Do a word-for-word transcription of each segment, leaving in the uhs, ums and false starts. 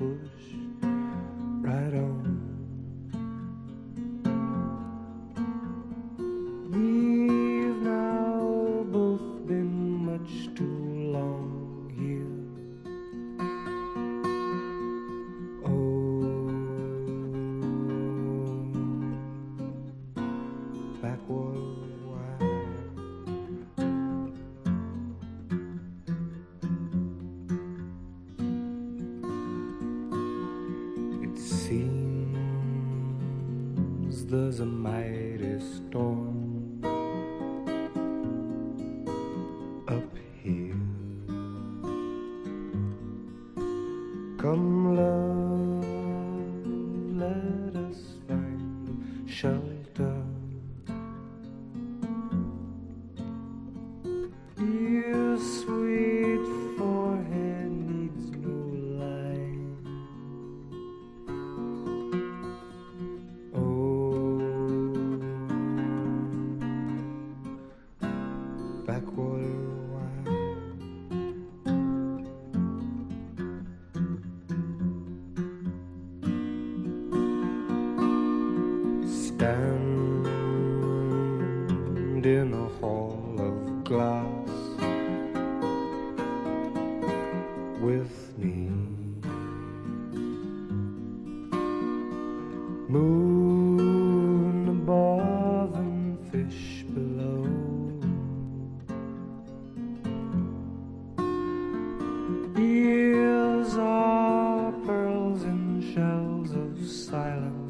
push right on. We've now both been much too long here. Oh, backward wild. It seems there's a mighty storm up here. Come love, let us find shelter. Your sweet forehead needs no line. Oh, backwater wild. Stand in a hall of glass with me. Moon above and fish below. Ears are pearls in shells of silence.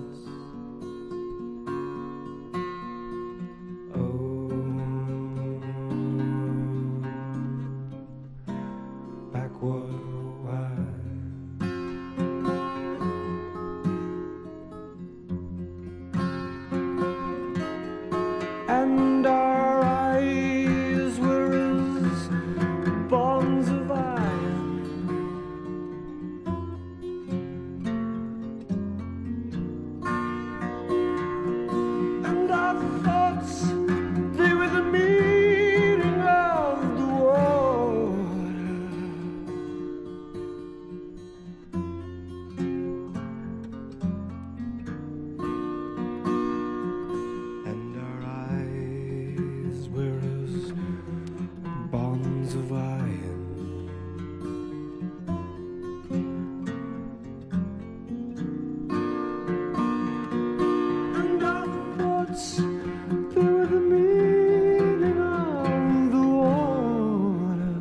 Backward wild. And our eyes were as bonds of iron. And our thoughts, they were the meaning of the water. And our eyes were as bonds of iron. And our thoughts, they were the meaning of the water.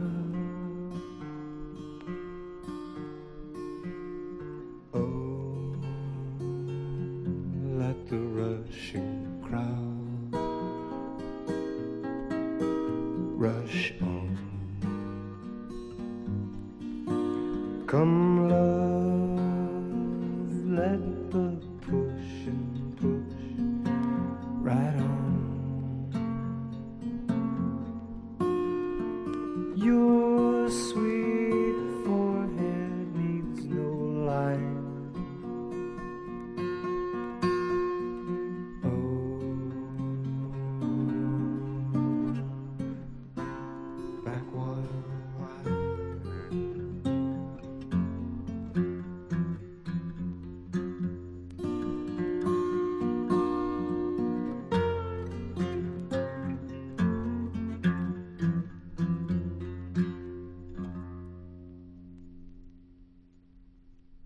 Oh, let the rushing crowd